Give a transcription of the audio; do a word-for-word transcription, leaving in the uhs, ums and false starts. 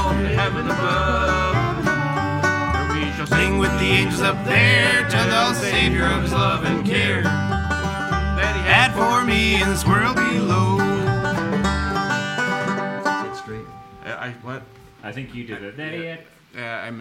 home to heaven above. Where we shall sing with the angels up there, tell the Savior of his love and care that he had for me in this world below. Get straight. I, I what? I think you did it. Yeah, I